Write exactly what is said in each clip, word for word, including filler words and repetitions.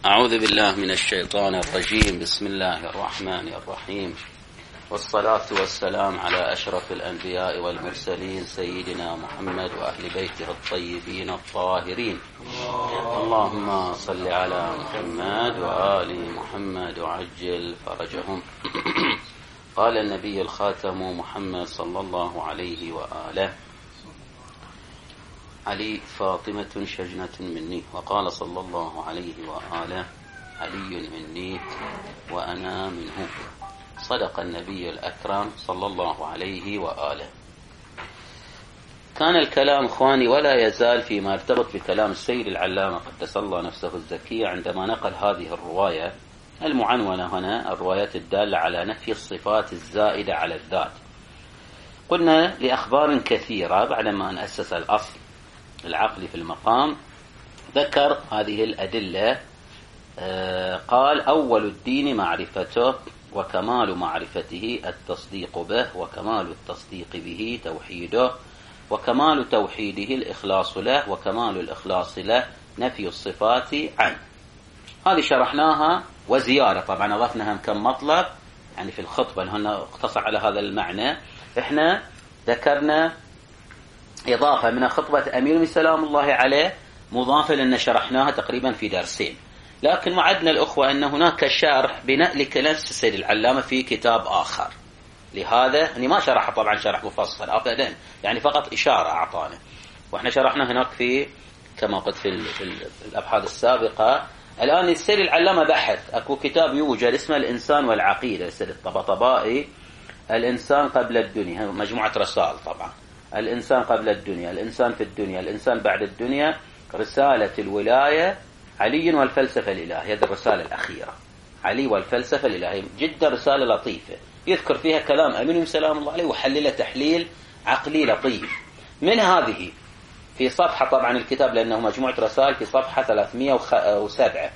أعوذ بالله من الشيطان الرجيم. بسم الله الرحمن الرحيم، والصلاة والسلام على أشرف الأنبياء والمرسلين سيدنا محمد وأهل بيته الطيبين الطاهرين. اللهم صل على محمد وآل محمد وعجل فرجهم. قال النبي الخاتم محمد صلى الله عليه وآله: علي فاطمة شجنة مني. وقال صلى الله عليه وآله: علي مني وأنا منه. صدق النبي الأكرم صلى الله عليه وآله. كان الكلام إخواني ولا يزال فيما يرتبط بكلام السيد العلامة قدس الله نفسه الزكية عندما نقل هذه الرواية المعنونة هنا، الروايات الدالة على نفي الصفات الزائدة على الذات. قلنا لأخبار كثيرة بعدما أن أسس الأصل العقلي في المقام ذكر هذه الأدلة. قال: أول الدين معرفته، وكمال معرفته التصديق به، وكمال التصديق به توحيده، وكمال توحيده الإخلاص له، وكمال الإخلاص له نفي الصفات عنه. هذه شرحناها وزيادة، طبعا أضفناها كم مطلب يعني في الخطبة لأنه اقتصر على هذا المعنى. احنا ذكرنا إضافة من خطبة أمير سلام الله عليه مضافة لأن شرحناها تقريبا في درسين، لكن وعدنا الأخوة أن هناك شرح بناء لكلام السيد العلامة في كتاب آخر، لهذا يعني ما شرح طبعا شرح مفصل أبدا، يعني فقط إشارة أعطانا. وإحنا شرحنا هناك في كما قلت في, في الأبحاث السابقة. الآن السيد العلامة بحث، أكو كتاب يوجد اسمه الإنسان والعقيدة، السيد الطباطبائي، الإنسان قبل الدنيا، مجموعة رسائل طبعا، الإنسان قبل الدنيا، الإنسان في الدنيا، الإنسان بعد الدنيا، رسالة الولاية، علي والفلسفة الإلهية. هذه الرسالة الأخيرة، علي والفلسفة الإلهية، جدا رسالة لطيفة يذكر فيها كلام أمين سلام الله عليه وحلله تحليل عقلي لطيف. من هذه في صفحة، طبعا الكتاب لأنه مجموعة رسائل، في صفحة ثلاثمائة وسبعة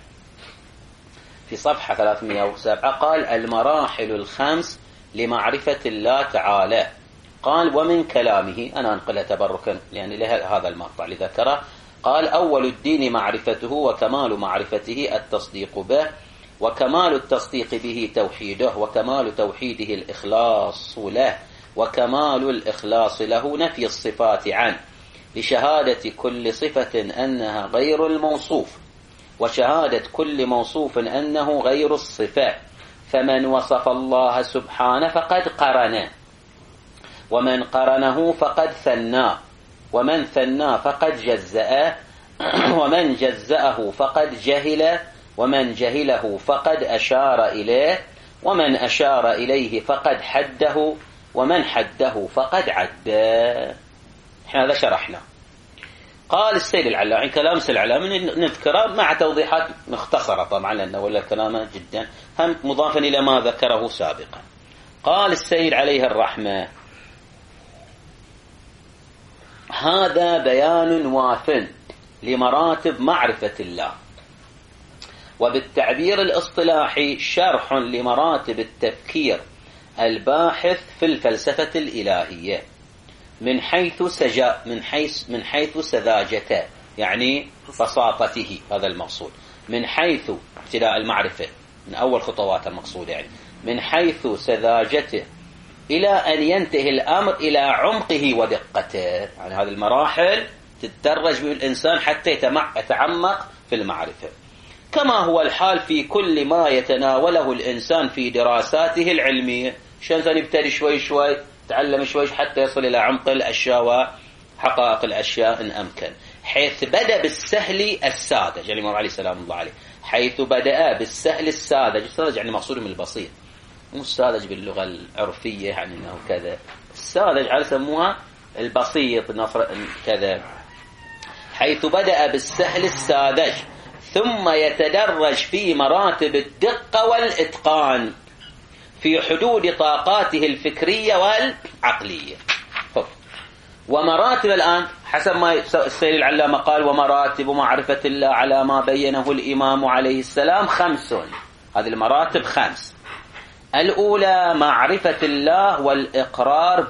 في صفحة ثلاثمائة وسبعة قال: المراحل الخمس لمعرفة الله تعالى. قال: ومن كلامه، أنا أنقل تبركا لأن له هذا المقطع لذكره. قال: أول الدين معرفته، وكمال معرفته التصديق به، وكمال التصديق به توحيده، وكمال توحيده الإخلاص له، وكمال الإخلاص له نفي الصفات عنه، لشهادة كل صفة أنها غير الموصوف، وشهادة كل موصوف أنه غير الصفة. فمن وصف الله سبحانه فقد قرنه، ومن قرنه فقد ثناه، ومن ثناه فقد جزأه، ومن جزأه فقد جهله، ومن جهله فقد أشار إليه، ومن أشار إليه فقد حده، ومن حده فقد عده. هذا شرحنا. قال السيد العلامة، كلام السيد العلامة نذكره مع توضيحات مختصرة طبعا لأنه ولا كلامه جدا هم مضافا إلى ما ذكره سابقا. قال السيد عليه الرحمة: هذا بيان واف لمراتب معرفة الله، وبالتعبير الاصطلاحي شرح لمراتب التفكير الباحث في الفلسفة الإلهية من حيث سجا من حيث من حيث سذاجته، يعني بساطته، هذا المقصود، من حيث ابتداء المعرفة من أول خطوات المقصود، يعني من حيث سذاجته إلى أن ينتهي الأمر إلى عمقه ودقته. يعني هذه المراحل تتدرج بالإنسان حتى يتعمق في المعرفة، كما هو الحال في كل ما يتناوله الإنسان في دراساته العلمية. شان يبتدي شوي شوي، تعلم شوي حتى يصل إلى عمق الأشياء وحقائق الأشياء إن أمكن. حيث بدأ بالسهل الساذج، يعني الإمام علي سلام الله عليه، حيث بدأ بالسهل الساذج، الساذج يعني مقصود من البسيط، مو الساذج باللغة العرفية يعني أنه كذا، الساذج على سموها البسيط نصر كذا. حيث بدأ بالسهل الساذج ثم يتدرج في مراتب الدقة والإتقان في حدود طاقاته الفكرية والعقلية. ومراتب الآن حسب ما السيد العلامة قال: ومراتب معرفة الله على ما بينه الإمام عليه السلام خمس. هذه المراتب خمس. الأولى معرفة الله والإقرار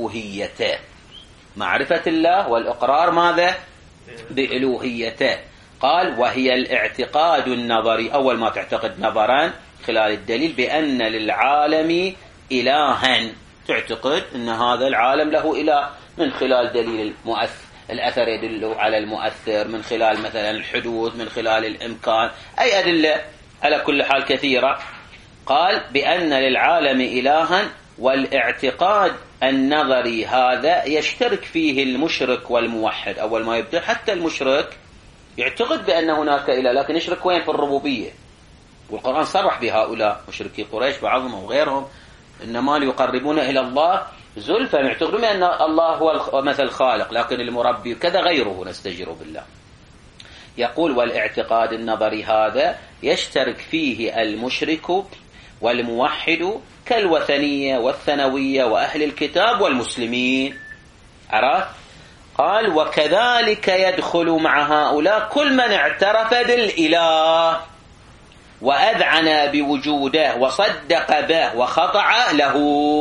بألوهيته. معرفة الله والإقرار ماذا؟ بألوهيته. قال وهي الاعتقاد النظري، أول ما تعتقد نظرا خلال الدليل بأن للعالم إلها، تعتقد أن هذا العالم له إله من خلال دليل المؤثر، الأثر يدل على المؤثر، من خلال مثلا الحدوث، من خلال الإمكان، أي أدلة على كل حال كثيرة. قال بأن للعالم إلها، والاعتقاد النظري هذا يشترك فيه المشرك والموحد. أول ما يبدأ حتى المشرك يعتقد بأن هناك إله، لكن يشرك وين؟ في الربوبية. والقرآن صرح بهؤلاء مشركي قريش بعضهم وغيرهم، إنما ليقربون إلى الله زلفى، يعتقدون أن الله هو مثل الخالق، لكن المربي كذا غيره، نستجير بالله. يقول والاعتقاد النظري هذا يشترك فيه المشرك والموحد كالوثنية والثنوية وأهل الكتاب والمسلمين. عرفت؟ قال وكذلك يدخل مع هؤلاء كل من اعترف بالإله وأذعن بوجوده وصدق به وخضع له،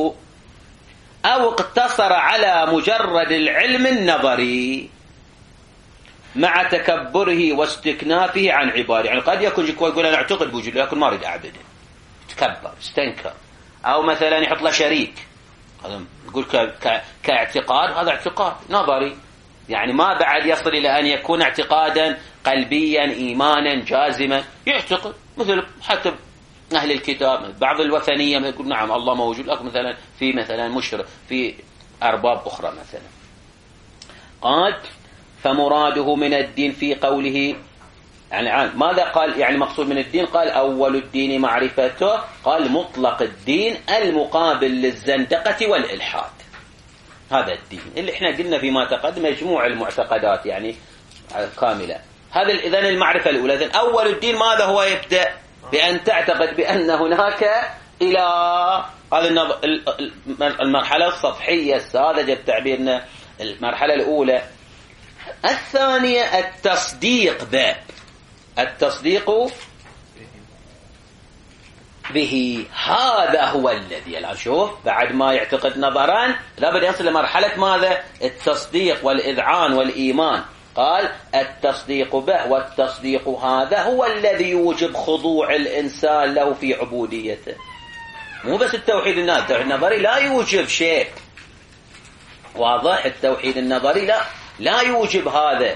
أو اقتصر على مجرد العلم النظري مع تكبره واستكنافه عن عباده. يعني قد يكون يقول أنا أعتقد بوجوده لكن ما أريد أعبده، تكبر استنكر، أو مثلا يحط له شريك، هذا يقول كاعتقاد، هذا اعتقاد نظري، يعني ما بعد يصل إلى أن يكون اعتقادا قلبيا إيمانا جازما، يعتقد مثل حتى أهل الكتاب بعض الوثنية يقول نعم الله موجود، لكن مثلا في مثلا مشرك في أرباب أخرى مثلا. قال فمراده من الدين في قوله يعني ماذا قال؟ يعني مقصود من الدين، قال أول الدين معرفته، قال مطلق الدين المقابل للزندقة والإلحاد، هذا الدين اللي احنا قلنا فيما تقدم مجموع المعتقدات يعني كاملة. هذا إذن المعرفة الأولى. إذن أول الدين ماذا هو؟ يبدأ بأن تعتقد بأن هناك إله، هذا المرحلة السطحية الساذجة بتعبيرنا، المرحلة الأولى. الثانية التصديق به، التصديق به، هذا هو الذي الآن شوف بعد ما يعتقد نظرا لابد يصل لمرحلة ماذا؟ التصديق والإذعان والإيمان. قال التصديق به، والتصديق هذا هو الذي يوجب خضوع الإنسان له في عبوديته. مو بس التوحيد النظري، التوحيد النظري لا يوجب شيء واضح، التوحيد النظري لا لا يوجب هذا.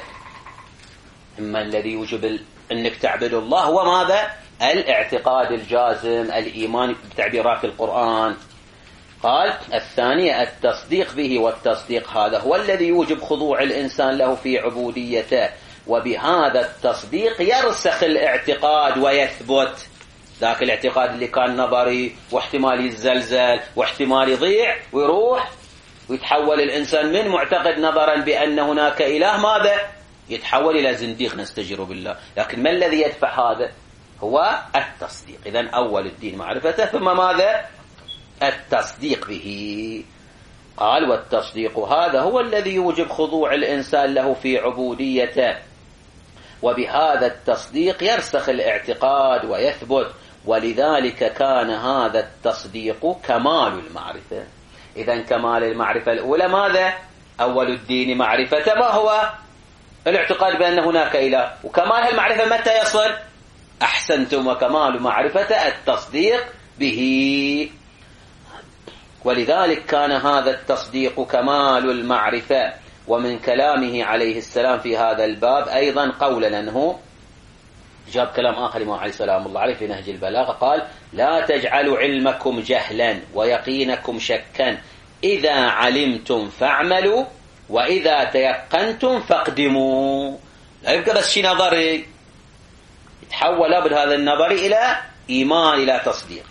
إما الذي يوجب أنك تعبد الله هو ماذا؟ الاعتقاد الجازم، الإيمان بتعبيرات القرآن. قال الثانية التصديق به، والتصديق هذا هو الذي يوجب خضوع الإنسان له في عبوديته، وبهذا التصديق يرسخ الاعتقاد ويثبت. ذاك الاعتقاد اللي كان نظري واحتمال يزلزل واحتمال يضيع ويروح ويتحول الإنسان من معتقد نظرا بأن هناك إله ماذا؟ يتحول إلى زنديق، نستجير بالله. لكن ما الذي يدفع هذا؟ هو التصديق. إذن أول الدين معرفته، ثم ماذا؟ التصديق به. قال والتصديق هذا هو الذي يوجب خضوع الإنسان له في عبوديته، وبهذا التصديق يرسخ الاعتقاد ويثبت، ولذلك كان هذا التصديق كمال المعرفة. إذن كمال المعرفة الأولى ماذا؟ أول الدين معرفة، ما هو؟ الاعتقاد بأن هناك إله. وكمال المعرفة متى يصل؟ أحسنتم، وكمال معرفة التصديق به. ولذلك كان هذا التصديق كمال المعرفة. ومن كلامه عليه السلام في هذا الباب أيضا قولا أنه جاب كلام آخر ما عليه سلام الله عليه في نهج البلاغة، قال لا تجعلوا علمكم جهلا ويقينكم شكا، إذا علمتم فاعملوا وإذا تيقنتم فاقدموا. لا يبقى بس شيء نظري، يتحول لابد هذا النظري إلى إيمان، إلى تصديق.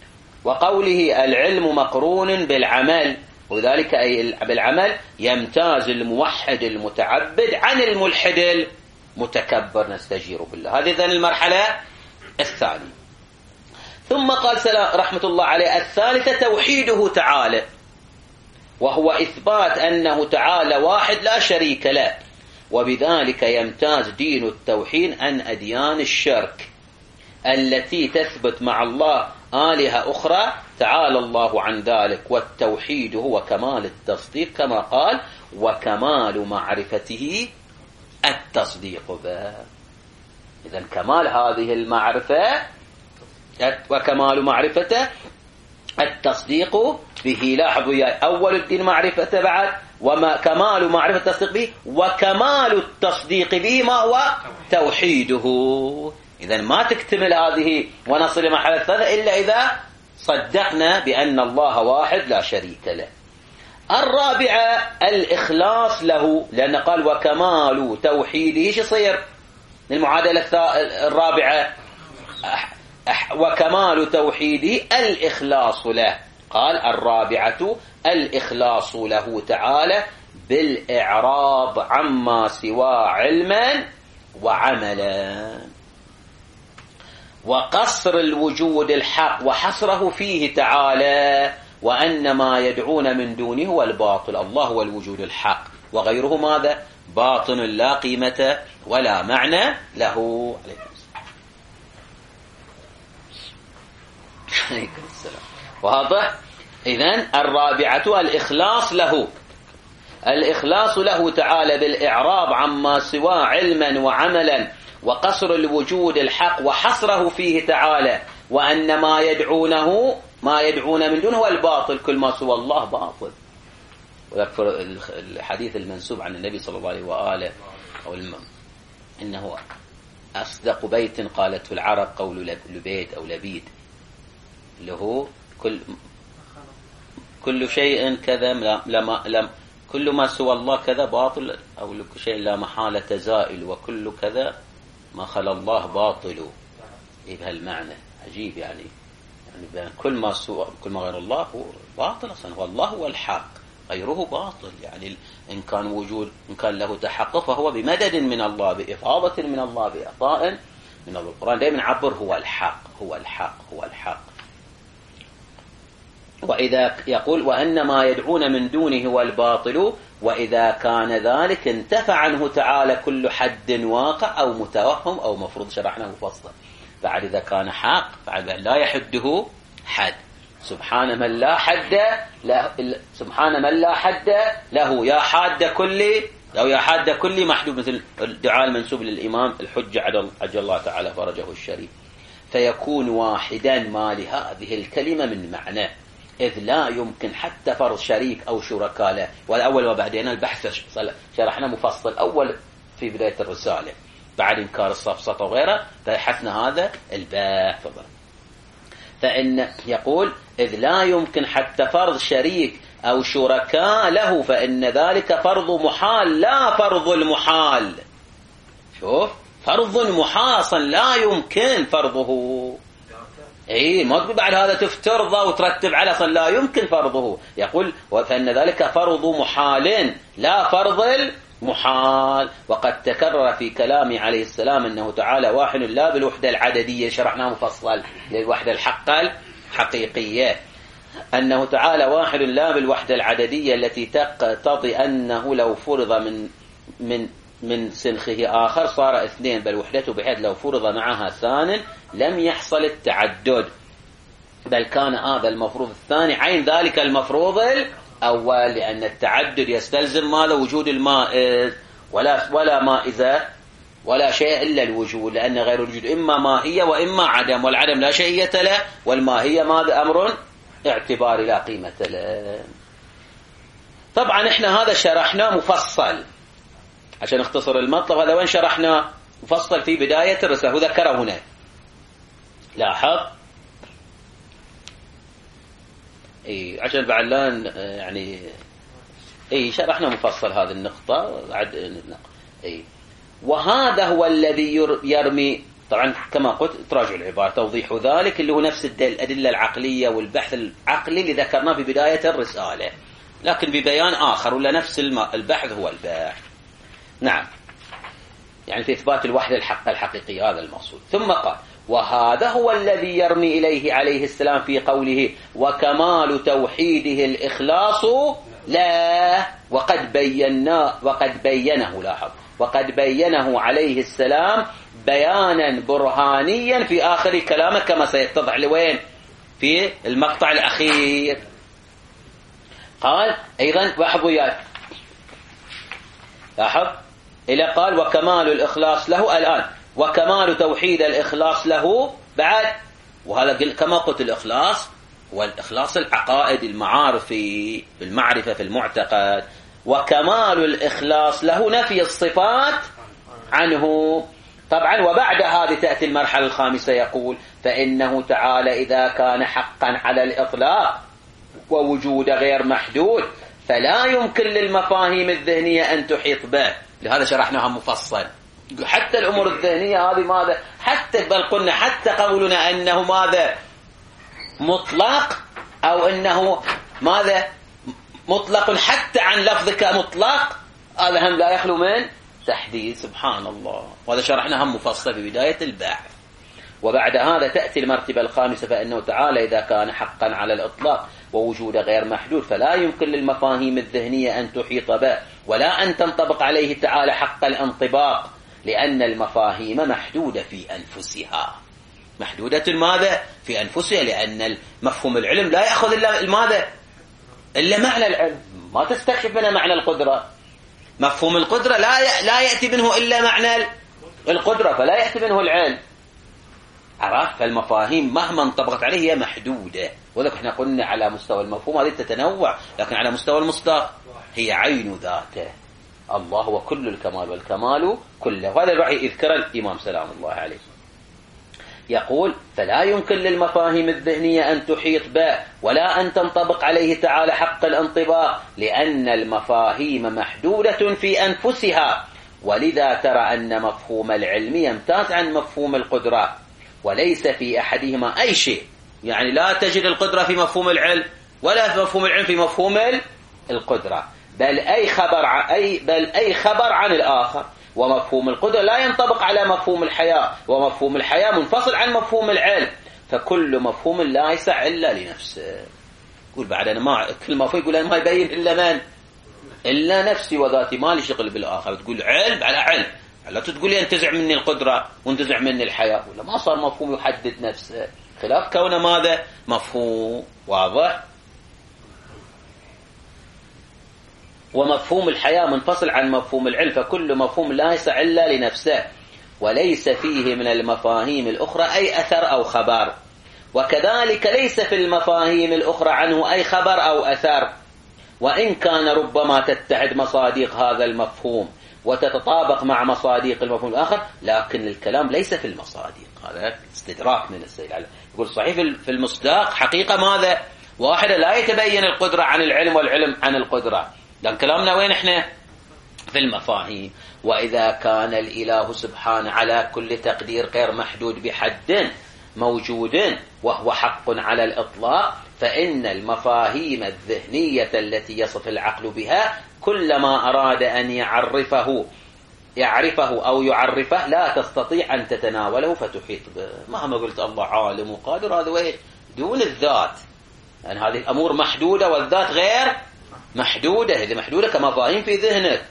وقوله العلم مقرون بالعمل، وذلك أي بالعمل يمتاز الموحد المتعبد عن الملحد المتكبر، نستجير بالله. هذه إذن المرحلة الثانية. ثم قال رحمة الله عليه الثالثة توحيده تعالى، وهو إثبات أنه تعالى واحد لا شريك له، وبذلك يمتاز دين التوحيد عن أديان الشرك التي تثبت مع الله آلهة أخرى، تعالى الله عن ذلك. والتوحيد هو كمال التصديق كما قال وكمال معرفته التصديق به. إذن كمال هذه المعرفة وكمال معرفته التصديق به. لاحظوا يا أول الدين معرفته بعد، وما كمال معرفة التصديق به، وكمال التصديق به ما هو توحيده. إذن ما تكتمل هذه ونصل لمرحلة الثالثة إلا إذا صدقنا بأن الله واحد لا شريك له. الرابعة الإخلاص له، لأن قال وكمال توحيده ايش يصير المعادلة الرابعة؟ وكمال توحيده الإخلاص له. قال الرابعة الإخلاص له تعالى بالإعراض عما سوى علما وعملا، وقصر الوجود الحق وحصره فيه تعالى، وأن ما يدعون من دونه هو الباطل. الله هو الوجود الحق، وغيره ماذا؟ باطن لا قيمة ولا معنى له. عليكم السلام. واضح؟ إذن الرابعة الإخلاص له، الإخلاص له تعالى بالإعراض عما سوى علما وعملا، وقصر الوجود الحق وحصره فيه تعالى، وأن ما يدعونه ما يدعون من دونه هو الباطل، كل ما سوى الله باطل. ويذكر الحديث المنسوب عن النبي صلى الله عليه وآله أو إنه أصدق بيت قالته العرب قول لبيد أو لبيد، اللي هو كل كل شيء كذا لما لم كل ما سوى الله كذا باطل، أو كل شيء لا محالة زائل، وكل كذا ما خلا الله باطل. إيه بهالمعنى عجيب يعني، يعني كل ما سوى كل ما غير الله هو باطل أصلا، هو الله هو الحق، غيره باطل. يعني إن كان وجود إن كان له تحقق فهو بمدد من الله، بإفاضة من الله، بإعطاء من الله. القرآن دائما يعبر هو الحق هو الحق هو الحق. وإذا يقول وأن ما يدعون من دونه هو الباطل، وإذا كان ذلك انتفى عنه تعالى كل حد واقع أو متوهم أو مفروض. شرحنا مفصل. بعد إذا كان حق بعد لا يحده حد، سبحان من لا حد له، سبحان من لا حد له، يا حاد كل أو يا حاد كل محدود، مثل الدعاء المنسوب للإمام الحجة عجل الله تعالى فرجه الشريف. فيكون واحدا ما لهذه الكلمة من معنى، إذ لا يمكن حتى فرض شريك أو شركاء له. والأول وبعدين البحث شرحنا مفصل أول في بداية الرسالة بعد إنكار السفسطة وغيره، فبحثنا هذا الباحث. فإن يقول إذ لا يمكن حتى فرض شريك أو شركاء له، فإن ذلك فرض محال لا فرض المحال. شوف فرض محال لا يمكن فرضه. اي ما تقول بعد هذا تفترضه وترتب على اصلا لا يمكن فرضه. يقول فإن ذلك فرض محال لا فرض المحال. وقد تكرر في كلام عليه السلام أنه تعالى واحد لا بالوحدة العددية، شرحناه مفصل للوحدة الحقة الحقيقية، أنه تعالى واحد لا بالوحدة العددية التي تقتضي أنه لو فرض من من من سنخه آخر صار اثنين، بل وحدته بحيث لو فرض معها ثان لم يحصل التعدد، بل كان هذا المفروض الثاني عين ذلك المفروض الأول، لأن التعدد يستلزم ماذا؟ وجود المائز، ولا ولا مائزة ولا شيء إلا الوجود، لأن غير الوجود إما ماهية وإما عدم، والعدم لا شيئية له، والماهية ماذا؟ أمر اعتباري لا قيمة له. طبعا احنا هذا شرحناه مفصل عشان نختصر المطلب. هذا وين شرحناه مفصل؟ في بداية الرسالة، وذكره هنا. لاحظ اي عشان بعد لا يعني اي شرحنا مفصل هذه النقطة بعد اي. وهذا هو الذي يرمي، طبعا كما قلت تراجع العبارة توضيح ذلك، اللي هو نفس الأدلة العقلية والبحث العقلي اللي ذكرناه في بداية الرسالة، لكن ببيان آخر، ولا نفس البحث هو البحث. نعم، يعني في إثبات الوحدة الحق الحقيقية، هذا المقصود. ثم قال وهذا هو الذي يرمي إليه عليه السلام في قوله وكمال توحيده الإخلاص لا، وقد بينا وقد بينه لاحظ وقد بينه عليه السلام بيانا برهانيا في آخر كلامه، كما سيتضح لوين في المقطع الأخير. قال أيضا لاحظوا يا لاحظ إلى قال وكمال الإخلاص له الآن وكمال توحيد الإخلاص له بعد. وهذا كما قلت الإخلاص والإخلاص العقائد المعارفي بالمعرفة في المعتقد، وكمال الإخلاص له نفي الصفات عنه. طبعا وبعد هذه تأتي المرحلة الخامسة، يقول فإنه تعالى إذا كان حقا على الإطلاق ووجود غير محدود فلا يمكن للمفاهيم الذهنية أن تحيط به. لهذا شرحناها مفصل. حتى الأمور الذهنية هذه ماذا، حتى بل قلنا حتى قولنا أنه ماذا مطلق، أو أنه ماذا مطلق حتى عن لفظك مطلق، هذا هم لا يخلو من تحديد. سبحان الله. وهذا شرحناها مفصل في بداية البحث. وبعد هذا تأتي المرتبة الخامسة، فإنه تعالى إذا كان حقا على الإطلاق ووجود غير محدود فلا يمكن للمفاهيم الذهنية أن تحيط به ولا أن تنطبق عليه تعالى حق الانطباق، لأن المفاهيم محدودة في أنفسها. محدودة ماذا؟ في أنفسها، لأن مفهوم العلم لا يأخذ إلا ماذا؟ إلا معنى العلم، ما تستكشف منه معنى القدرة. مفهوم القدرة لا لا يأتي منه إلا معنى القدرة، فلا يأتي منه العلم. عرفت؟ فالمفاهيم مهما انطبقت عليه هي محدودة. ولكن احنا قلنا على مستوى المفهوم هذه تتنوع، لكن على مستوى المصداق هي عين ذاته. الله هو كل الكمال والكمال كله. وهذا الوحي يذكر الإمام سلام الله عليه، يقول فلا يمكن للمفاهيم الذهنية أن تحيط به ولا أن تنطبق عليه تعالى حق الانطباق، لأن المفاهيم محدودة في أنفسها. ولذا ترى أن مفهوم العلم يمتاز عن مفهوم القدرة، وليس في أحدهما أي شيء. يعني لا تجد القدرة في مفهوم العلم ولا في مفهوم العلم في مفهوم القدرة، بل أي خبر أي بل أي خبر عن الآخر. ومفهوم القدرة لا ينطبق على مفهوم الحياة، ومفهوم الحياة منفصل عن مفهوم العلم. فكل مفهوم لا يسع إلا لنفسه. يقول بعد أنا ما كل مفهوم يقول أنا ما يبين إلا من إلا نفسي وذاتي، ما لي شغل بالآخر. تقول علم على علم، لا تقول لي انتزع مني القدرة وانتزع مني الحياة، ولا ما صار مفهوم يحدد نفسه، خلاف كونه ماذا مفهوم واضح. ومفهوم الحياة منفصل عن مفهوم العلم، فكل مفهوم لا يسع إلا لنفسه، وليس فيه من المفاهيم الأخرى أي أثر أو خبر. وكذلك ليس في المفاهيم الأخرى عنه أي خبر أو أثر، وإن كان ربما تتحد مصادق هذا المفهوم وتتطابق مع مصادق المفهوم الآخر، لكن الكلام ليس في المصادق. هذا استدراك من السيد علي. يقول صحيح في المصداق حقيقة ماذا واحدة، لا يتبين القدرة عن العلم والعلم عن القدرة، لأن كلامنا وين احنا في المفاهيم. وإذا كان الإله سبحانه على كل تقدير غير محدود بحد موجود وهو حق على الإطلاق، فإن المفاهيم الذهنية التي يصف العقل بها كلما أراد أن يعرفه يعرفه أو يعرفه لا تستطيع أن تتناوله فتحيط به. مهما قلت الله عالم وقادر، هذا وين دون الذات، يعني هذه الأمور محدودة والذات غير محدودة. هذه محدودة كمفاهيم في ذهنك.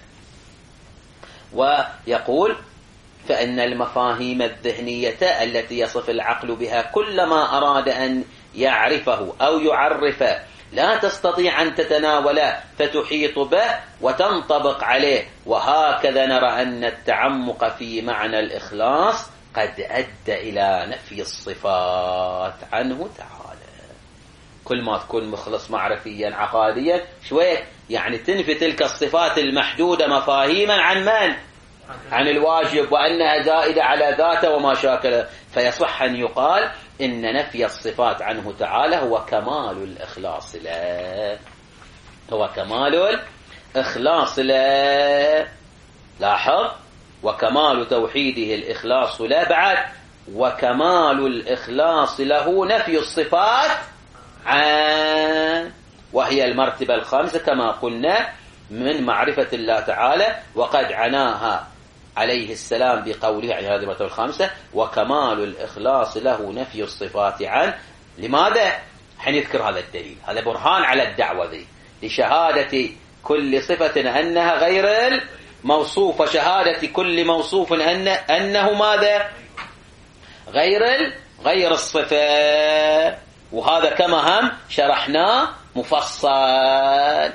ويقول فإن المفاهيم الذهنية التي يصف العقل بها كلما أراد أن يعرفه أو يعرفه لا تستطيع أن تتناوله فتحيط به وتنطبق عليه. وهكذا نرى أن التعمق في معنى الإخلاص قد أدى إلى نفي الصفات عنه تعالى. كل ما تكون مخلص معرفيا عقاديا شوية يعني تنفي تلك الصفات المحدودة مفاهيما عن من؟ عن الواجب، وأنها زائدة على ذاته وما شاكله. فيصح أن يقال إن نفي الصفات عنه تعالى هو كمال الإخلاص له، هو كمال الإخلاص له. لاحظ، وكمال توحيده الإخلاص له بعد، وكمال الإخلاص له نفي الصفات عن، وهي المرتبة الخامسة كما قلنا من معرفة الله تعالى. وقد عناها عليه السلام بقوله عن هذه المرتبة الخامسة وكمال الإخلاص له نفي الصفات عنه. لماذا؟ حنذكر هذا الدليل، هذا برهان على الدعوة ذي، لشهادة كل صفة أنها غير الموصوف، وشهادة كل موصوف أن أنه ماذا؟ غير غير الصفة. وهذا كما هم شرحناه مفصل.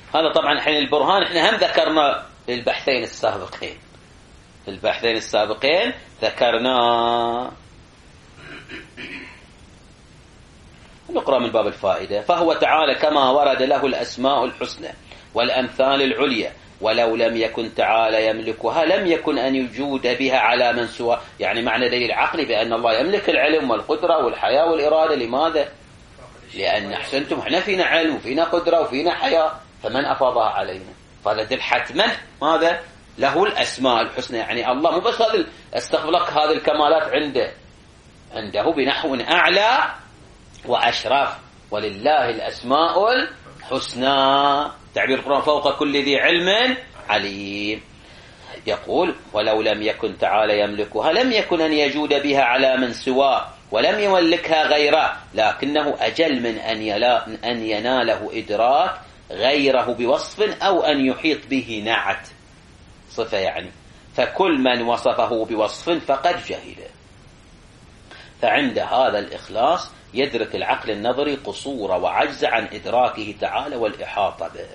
هذا طبعا الحين البرهان احنا هم ذكرنا البحثين السابقين، في البحثين السابقين ذكرنا. نقرأ من باب الفائدة. فهو تعالى كما ورد له الأسماء الحسنى والأمثال العليا، ولو لم يكن تعالى يملكها لم يكن أن يجود بها على من سوى. يعني معنى دليل عقلي بأن الله يملك العلم والقدرة والحياة والإرادة. لماذا؟ لأن أحسنتم احنا فينا علم وفينا قدرة وفينا حياة، فمن أفاضها علينا؟ فهذا دل حتما ماذا؟ له الأسماء الحسنى. يعني الله مو بس هذا استغفرك هذه الكمالات عنده عنده بنحو أعلى وأشرف. ولله الأسماء الحسنى، تعبير القرآن فوق كل ذي علم عليم. يقول أولو لم يكن تعالى يملكها لم يكن أن يجود بها على من سواه ولم يملكها غيره، لكنه أجل من أن يناله إدراك غيره بوصف أو أن يحيط به نعت صفة. يعني فكل من وصفه بوصف فقد جهله. فعند هذا الإخلاص يدرك العقل النظري قصور وعجز عن إدراكه تعالى والإحاطة به.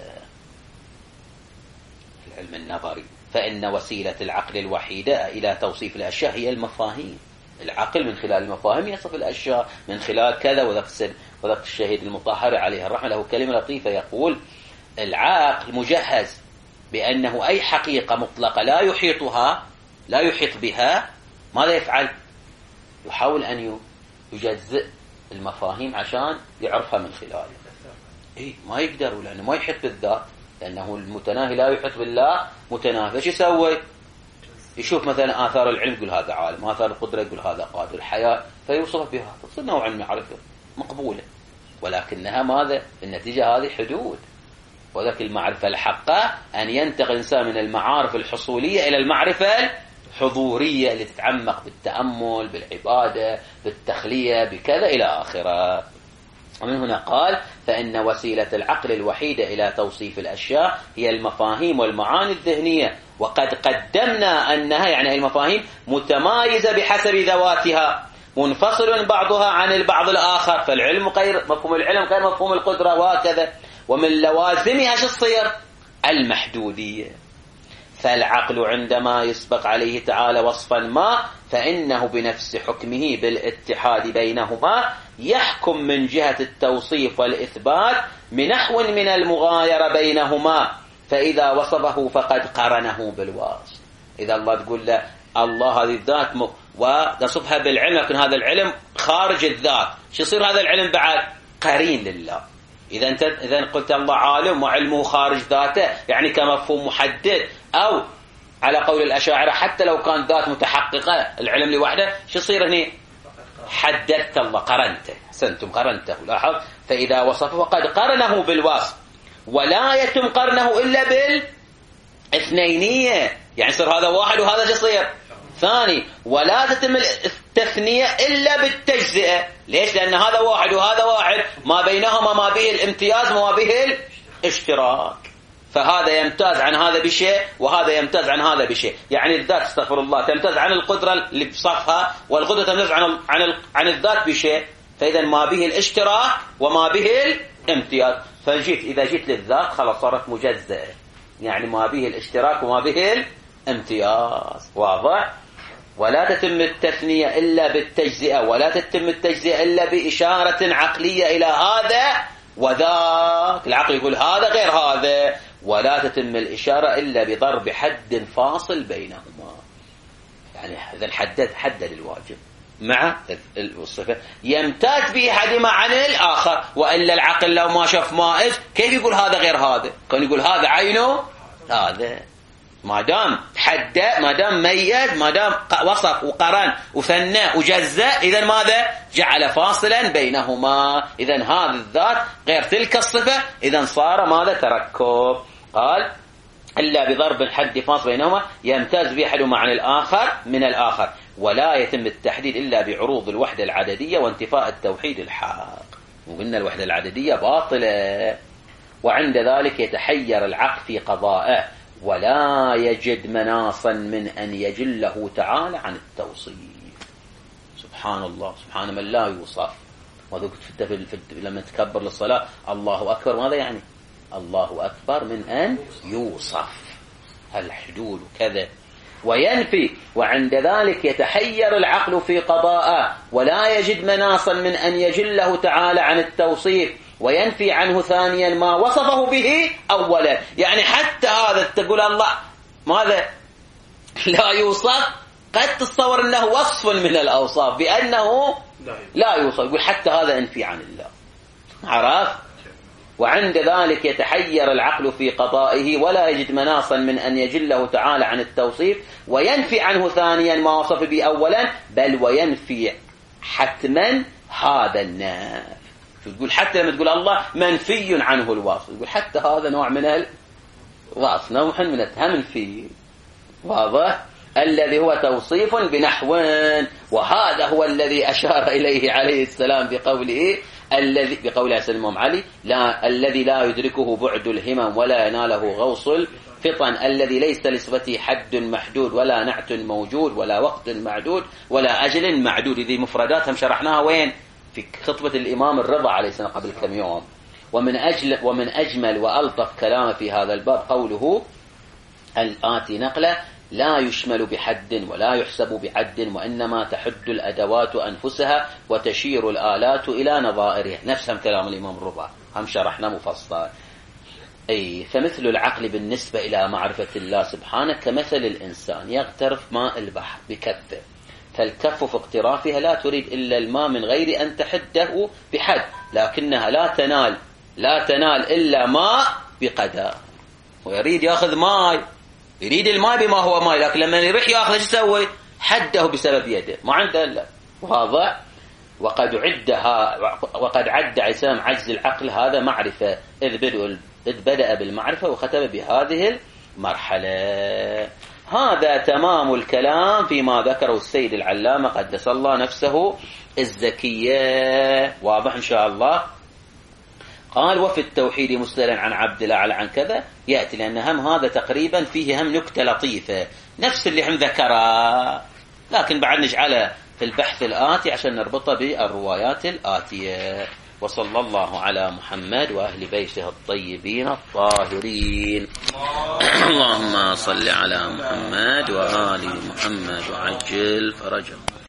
العلم النظري، فإن وسيلة العقل الوحيدة إلى توصيف الأشياء هي المفاهيم. العقل من خلال المفاهيم يصف الأشياء، من خلال كذا. وذاك وذاك الشهيد المطهر عليه الرحمة له كلمة لطيفة يقول: العقل مجهز بأنه أي حقيقة مطلقة لا يحيطها لا يحيط بها، ماذا يفعل؟ يحاول أن يجزئ المفاهيم عشان يعرفها من خلاله. إيه ما يقدر، لأنه ما يحيط بالذات، لأنه المتناهي لا يحيط بالله متناهي. فايش يسوي؟ يشوف مثلا آثار العلم يقول هذا عالم، آثار القدرة يقول هذا قادر، الحياة فيوصف بها، تصير نوعا من معرفة مقبولة. ولكنها ماذا؟ النتيجة هذه حدود. وذلك المعرفة الحقة أن ينتقل الإنسان من المعارف الحصولية إلى المعرفة الحضورية اللي تتعمق بالتأمل، بالعبادة، بالتخلية، بكذا إلى آخره. ومن هنا قال: فإن وسيلة العقل الوحيدة إلى توصيف الأشياء هي المفاهيم والمعاني الذهنية، وقد قدمنا أنها يعني المفاهيم متمايزة بحسب ذواتها، منفصل بعضها عن البعض الآخر. فالعلم غير مفهوم العلم غير مفهوم القدرة وهكذا. ومن لوازمها شو تصير؟ المحدودية. فالعقل عندما يسبق عليه تعالى وصفا ما فإنه بنفس حكمه بالاتحاد بينهما يحكم من جهة التوصيف والإثبات بنحو من المغايرة بينهما. فإذا وصفه فقد قرنه بالوصف. إذا الله تقول له الله هذه الذات وتصفها بالعلم، لكن هذا العلم خارج الذات، شو يصير هذا العلم بعد؟ قرين لله. إذا أنت إذا قلت الله عالم وعلمه خارج ذاته، يعني كمفهوم محدد، أو على قول الأشاعرة حتى لو كان ذات متحققة العلم لوحده، شو يصير هنا؟ حددت الله، قرنته. سنتم قرنته، لاحظ. فإذا وصفه فقد قرنه بالوصف، ولا يتم قرنه إلا بالاثنينية. يعني يصير هذا واحد وهذا شو يصير ثاني. ولا تتم التثنية إلا بالتجزئة. ليش؟ لأن هذا واحد وهذا واحد، ما بينهما ما به الامتياز وما به الاشتراك. فهذا يمتاز عن هذا بشيء وهذا يمتاز عن هذا بشيء. يعني الذات استغفر الله تمتاز عن القدرة اللي بصفها، والقدرة تمتاز عن عن عن الذات بشيء. فإذا ما به الاشتراك وما به الامتياز. فجيت إذا جيت للذات خلاص صارت مجزئة، يعني ما به الاشتراك وما به الامتياز. واضح؟ ولا تتم التثنية إلا بالتجزئة، ولا تتم التجزئة إلا بإشارة عقلية إلى هذا وذاك. العقل يقول هذا غير هذا. ولا تتم الإشارة إلا بضرب حد فاصل بينهما. يعني إذا حدد حدد الواجب مع الصفة يمتاز به أحدهما عن الآخر. وإلا العقل لو ما شاف مائز كيف يقول هذا غير هذا؟ كان يقول هذا عينه هذا. ما دام حدد، ما دام ميز، ما دام وصف وقرن وثنى وجزأ، إذا ماذا؟ جعل فاصلا بينهما. إذا هذا الذات غير تلك الصفة، إذا صار ماذا؟ تركب. قال: إلا بضرب الحد فاصل بينهما يمتاز به أحدهما عن الآخر من الآخر. ولا يتم التحديد إلا بعروض الوحدة العددية وانتفاء التوحيد الحق. وقلنا الوحدة العددية باطلة. وعند ذلك يتحير العقل في قضائه، ولا يجد مناصا من أن يجله تعالى عن التوصيف. سبحان الله، سبحان من لا يوصف. وذكرت لما تكبر للصلاة الله أكبر، ماذا يعني؟ الله أكبر من أن يوصف الحدود كذا. وينفي، وعند ذلك يتحير العقل في قضاءه ولا يجد مناصا من أن يجله تعالى عن التوصيف، وينفي عنه ثانيا ما وصفه به أولا. يعني حتى هذا تقول الله ماذا لا يوصف، قد تتصور أنه وصف من الأوصاف بأنه لا يوصف، يقول حتى هذا انفي عن الله. عرف؟ وعند ذلك يتحير العقل في قضائه ولا يجد مناصا من أن يجله تعالى عن التوصيف، وينفي عنه ثانيا ما وصف به أولا، بل وينفي حتما هذا النفي. تقول حتى لما تقول الله منفي عنه الوصف، يقول حتى هذا نوع من الوصف، نوع من التمنفي. واضح؟ الذي هو توصيف بنحو، وهذا هو الذي أشار إليه عليه السلام بقوله الذي بقوله سلم علي لا الذي لا يدركه بعد الهمم ولا يناله غوص الفطن، الذي ليس لصفته حد محدود ولا نعت موجود ولا وقت معدود ولا أجل معدود. ذي مفرداتهم شرحناها وين؟ في خطبة الإمام الرضا عليه السلام قبل كم يوم. ومن أجل ومن أجمل وألطف كلام في هذا الباب قوله الآتي نقله لا يشمل بحد ولا يحسب بعد، وإنما تحد الأدوات أنفسها وتشير الآلات إلى نظائرها. نفسهم كلام الإمام الرضا، هم شرحنا مفصل. أي فمثل العقل بالنسبة إلى معرفة الله سبحانه كمثل الإنسان يغترف ماء البحر بكفه، فالكف في اقترافها لا تريد إلا الماء من غير أن تحده بحد، لكنها لا تنال لا تنال إلا ماء بقدر. ويريد يأخذ ماء، يريد الماء بما هو ماء، لكن لما يروح يأخذ يسوي حده بسبب يده، ما عنده إلا. واضح؟ وقد عدها وقد عد عسام عجز العقل هذا معرفة، إذ بدأ إذ بدأ بالمعرفة وختم بهذه المرحلة. هذا تمام الكلام فيما ذكره السيد العلامة قدس الله نفسه الزكية. واضح إن شاء الله. قال وفي التوحيد مستلا عن عبد الأعلى عن كذا يأتي، لأن هم هذا تقريبا فيه هم نكتة لطيفة نفس اللي هم ذكرها، لكن بعد نجعله في البحث الآتي عشان نربطه بالروايات الآتية. وصلى الله على محمد وأهل بيته الطيبين الطاهرين. اللهم صل على محمد وآل محمد وعجل فرجهم.